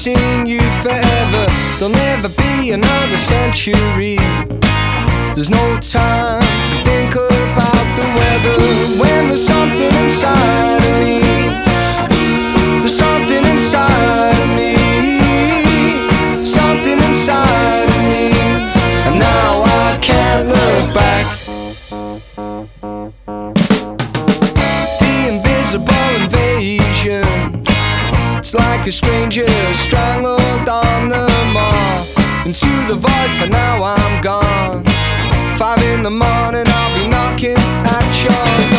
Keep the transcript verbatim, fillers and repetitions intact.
missing you forever. There'll never be another century. There's no time to think about the weather when there's something inside of me. There's something inside of me. Something inside of me. And now I can't look back. The invisible invasion, it's like a stranger strangled on the mall. Into the void, for now I'm gone. Five in the morning, I'll be knocking at your